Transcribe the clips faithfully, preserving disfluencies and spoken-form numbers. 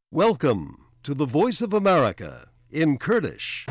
Welcome to the Voice of America in Kurdish.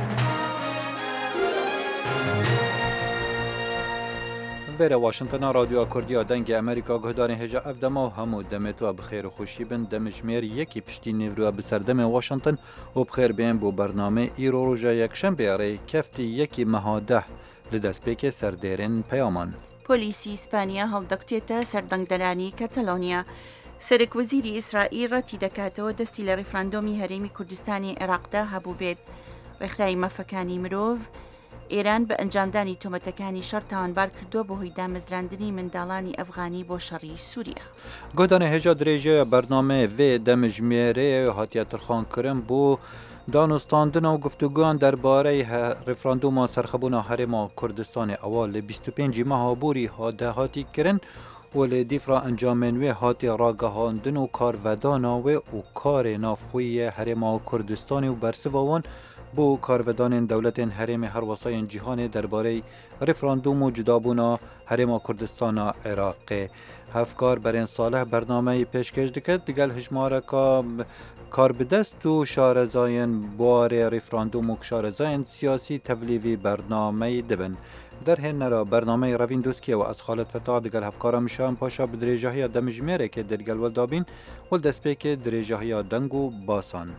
ویره واشنطن رادیو کردیا دنگ امریکا گهداری هجا افدما و همو دمتو بخیر و خوشی بن دمجمیر یکی پشتی نیورو بسردم واشنطن و بخیر بین بو برنامه ایرو روژا یکشن بیاره کفتی یکی مهاده لدست پیک سردیرین پیامان. پۆلیسی ئیسپانیا هەڵدەکتێتە سەردەنگدەرانی کەتەلۆنیا. سەرک وەزیری ئیسرائیل ڕەتی دەکاتەوە دەستی لە ڕیفراندۆمی هەرێمی کوردستانی عێراقدا هەبوو بێت. ڕێکخراوی مەفەکانی مرۆڤ ئێران بە ئەنجامدانی تۆمەتەکانی شەڕ تاوانبار کردووە بۆ هۆی دامەزراندنی منداڵانی ئەفغانی بۆ شەڕی سووریا. گهداری هجا درێژەیە برنامه وێ دەمجمێرێ هاتیە ترخانکردن بۆ دانستاندن و گفتگوان درباره رفراندوم سرخبونا هرما کردستان اول بیست و پنج ماه بوری هاده هاتی کرن و لدیفرا انجامن و هاتی راگهاندن و کارودانا و کار نافخوی هرما کردستان و برسوان بو کارودان دولت هرم هر وسای جهان درباره رفراندوم و جدابونا هرما کردستان عراق هفکار برین صالح برنامه پیشکش دکت دیگل هجماره که کار بدست و شارزاین بوار رفراندوم و شارزاین سیاسی تولیوی برنامه دبن در هن نرا برنامه روین دوسکیه و از خالد فتاح دگل هفکارا مشان پاشا بدریجاهی دمجمره که درگل ولدابین و دست پیک دریجاهی دنگو باسان.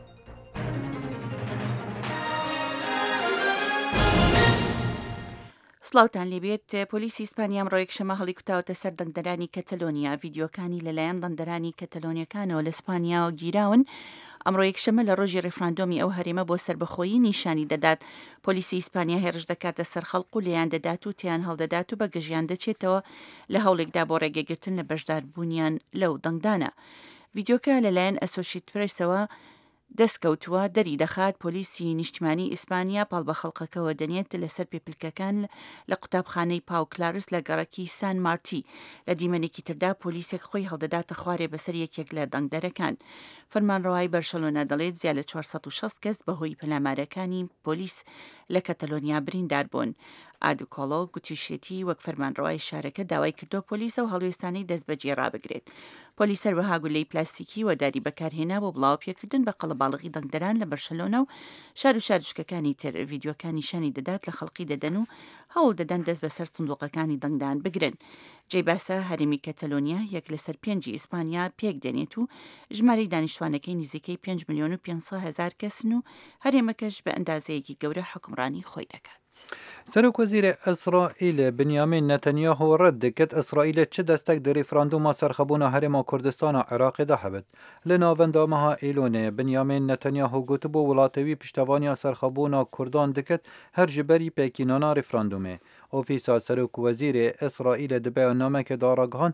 سڵاوتان لێبێت پۆلیسی ئیسپانیا ئەمڕۆ یەکشەمە هەڵیکوتاوەتە سەر دەنگدەرانی کەتەلۆنیا. ڤیدیۆکانی لەلایەن دەنگدەرانی کەتەلۆنیەکانەوە لە ئیسپانیا گیراون. ئەمڕۆ یەکشەمە لە ڕۆژی ڕێفراندۆمی ئەو هەرێمە بۆ سربەخۆیی نیشانی دەدات. پۆلیسی ئیسپانیا هێرش دەکاتە سەر خەڵق و لێیان دەدات و تیان هەڵدەدات و بە گەژیان دەچێتەوە لە هەوڵێکدا بۆ ڕێگەگرتن لە بەشداربوونیان لەو دەنگدانە. ڤیدیۆکە لەلایەن ئەسۆشیێتد پرێسەوە دەستکەوتووە دەری دەخات پۆلیسی نیشتیمانی ئیسپانیا پاڵ بە خەڵقەکەەوە دەنێت لەسەر پێپلکەکان لە قوتابخانەی پاو کلارس لە گەڕەکی سان مارتی. لە دیمەنێکی تردا پۆلیسێک خۆی هەڵدەداتە خوارێ بەسەر یەکێک لە دەنگدەرەکان. فەرمانڕەوای بەرشەلۆنە دەڵێت زیاد لە چوارسەد و شەست کەس بەهۆی پەلامارەکانی پۆلیس لە کەتەلۆنیا بریندار بوون. ئادوکۆڵۆ گوتیشێتی وەک فەرمانڕەوای شارەکە داوای کردو پۆلیسە و هەڵوێستانەی دەست بەجێ ڕابگرێت. پۆلیس هەروەها گولەی پلاستیکی وەداری بەکارهێنا بۆ بڵاو پێکردن بە قەڵەباڵغی دەنگدەران لە بەرشەلۆنە و شار و شارچکەکانی تر. ڤیدیۆکانی شانی دەدات لە خەڵقی دەدەن و هەوڵ دەدەن دەست بەسەر سندوقەکانی دەنگدان بگرن. جێباسە هەرێمی کەتەلۆنیا یەک لەسەر پێنجی ئیسپانیا پێک دێنێت و ژمارەی دانیشتوانەکەی نزیکەی پێنج ملیۆن و پێنجسەد هەزار کەسن و هەرێمەکەش بە ئەندازەیەکی گەورە حکمڕانی خۆی دەکات. سرک وزیر اسرائیل بنیامین نتانیاهو رد دکت اسرائیل چه دستک در رفراندوم سرخبونا هرما کردستان عراق ده هبت. لناوندامها ایلونه بنیامین نتانیاهو گوت بو ولاتوی پشتوانی سرخبونا کردان دکت هر جبری پیکینانا رفراندومه. اوفیسا سرک وزیر اسرائیل د بیاننامه که دارگهان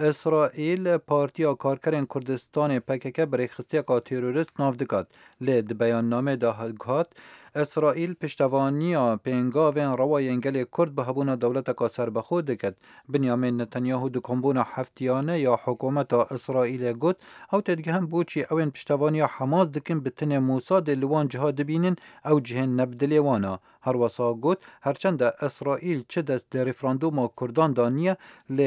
اسرائیل پارتیا کارکرین کردستان پکک برخستی کا تروریست ناو دکات. لد بیاننامه داهگات اسرائیل پشتوانی پنگاوین روای انگل کرد به هبون دولت کا سربخو دکت. بنیامین نتانیاهو دکمبون هفتیانه یا حکومت اسرائیل گوت او تدگهم بوچی اوین پشتوانی حماس دکن بتن موساد لوان جهاد بینن او جهن نبدلی وانا. هر وسا گوت هرچند اسرائیل چه دست رفراندوم کردان دانیه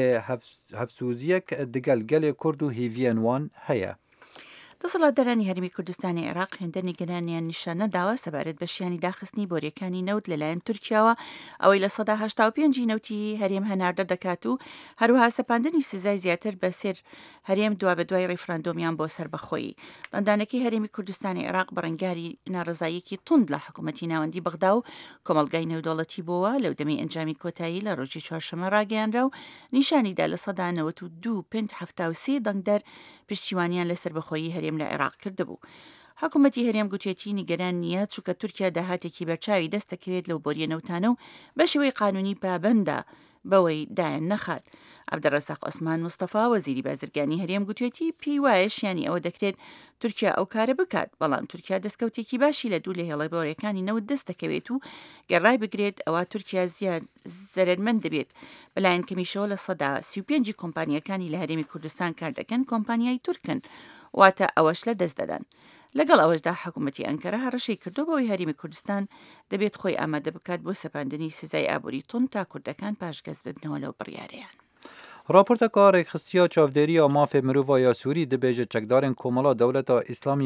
لحفسوزیک دگل گل کرد و هیوین وان هیا. دەسەڵاتدارانی هەرێمی کوردستانی عێراق هێندە نیگەرانیان نیشانە داوا سەبارەت بە شیانی داخستنی بۆریەکانی نەوت لەلایەن تورکیاوە ئەوەی لە سەدا هەشتا و پێنجی نەوتی هەرێم هەناردە دەکات و هەروەها سەپاندنی سزای زیاتر بە سێر هەرێم دوا بە دوای ڕیفراندۆمیان بۆ سەربەخۆیی. دەنگدانەکەی هەرێمی کوردستانی عێراق بەڕەنگاری ناڕزاییەکی توند لە حکوومەتی ناوەندی بەغدا و کۆمەڵگای نێودەوڵەتی بووە لەو دەمەی ئەنجامی کۆتایی لە ڕۆژی چوارشەممە ڕاگەیاندرا و نیشانیدا لە سەدا نەوەت و دوو پێنج هەفتا و سێ دەنگدەر پشتیوانیان لە سەربەخۆیی هەرێم لە عێراق کردبوو. حکوومەتی هەرێم گوتێتی نیگەران نییە چووکە تورکیا داهاتێکی بەرچاوی دەست دەکەوێت لەو بۆریە نەوتانە و بە شێوەی قانونی پابەندە بەوەی دایان نەخات. عەبدەڕەزاق عوسمان مستەفا وەزیری بازرگانی هەرێم گوتێتی پێی وایە شیانی ئەوە دەکرێت تورکیا ئەو کارە بکات، بەڵام تورکیا دەستکەوتێکی باشی لە دوو لە هێڵە بۆریەکانی نەوت دەست دەکەوێت و گەڕای بگرێت ئەوە تورکیا زیاد زەرمەند دەبێت. بەلایەن کەمیشەوە لە سەدا سی و پێنجی کۆمپانیەکانی لە هەرێمی کوردستان کار دەکەن کۆمپانیای تورکن، واتە ئەوەش لە دەست دەدەن. لەگەڵ ئەوەشدا حکوومەتی ئەنکەرە هەڕەشەی کردو بەوەی هەرێمی کوردستان دەبێت خۆی ئامادە بکات بۆ سەپاندنی سزای ئابووری تون تا کوردەکان پاشگەز ببنەوە لەو بڕیارەیان. راپورت کار خستیا چاودێری مافێ مرۆڤ یا سووری دەبێژە چەکدارên کۆمەڵا دەوڵەتە ئیسلامی